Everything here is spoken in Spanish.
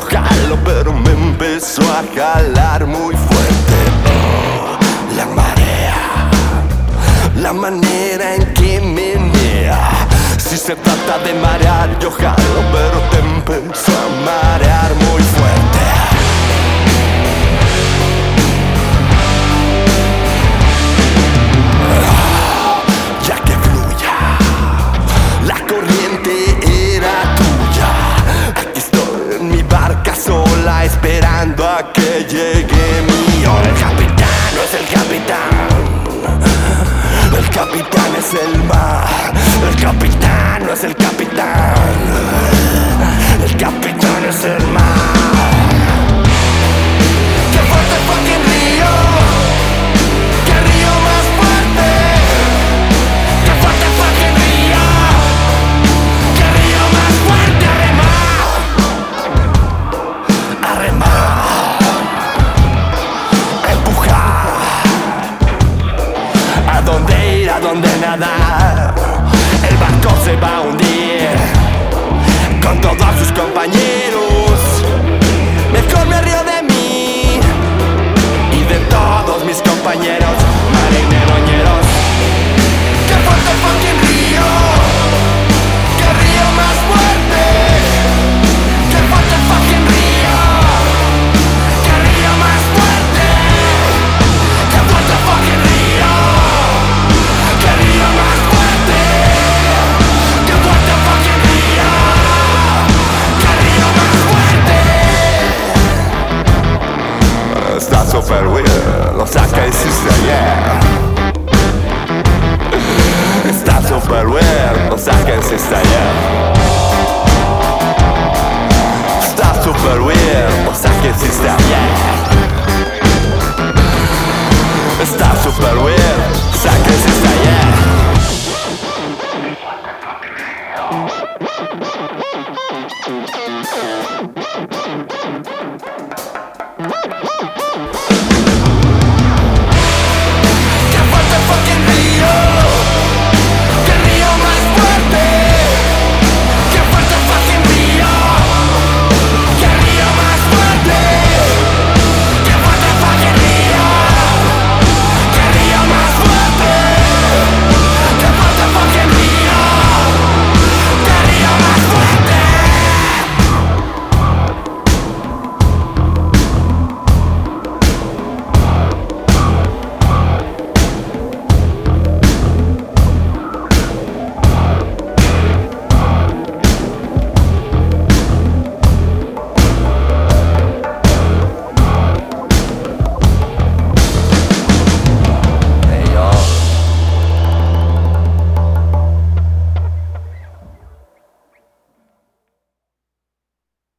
jalo, pero me empezó a jalar muy fuerte. La marea, la manera en que menea. Si se trata de marear, yo jalo, pero te empezó a marear muy fuerte. Ya que fluya, la corriente era tuya. Aquí estoy en mi barca sola, esperando a que llegue mi hora. El capitán no es el capitán, el capitán es el mar. El capitán no es el capitán, el capitán es el mar. ¡Qué fuerte fucking río! ¡Qué río más fuerte! ¡Qué fuerte fucking río! ¡Qué río más fuerte! ¡A remar! ¡A empujar! ¿A dónde ir? ¿A dónde nadar? El barco se va a hundir con todos sus compañeros. Mejor me río de mí y de todos mis compañeros marineroñeros. ¡Qué fuerte fucking río! ¡Qué río más fuerte! ¡Qué fuerte fucking río! ¡Qué río más fuerte! ¡Qué fuerte fucking río! ¡Qué río más fuerte! ¡Qué fuerte fucking río! ¡Qué río más fuerte! Está super weird, o sea que hiciste ayer. Está super weird, o sea que hiciste ayer. Está super weird, o sea que hiciste ayer. Está super weird, o sea que hiciste ayer.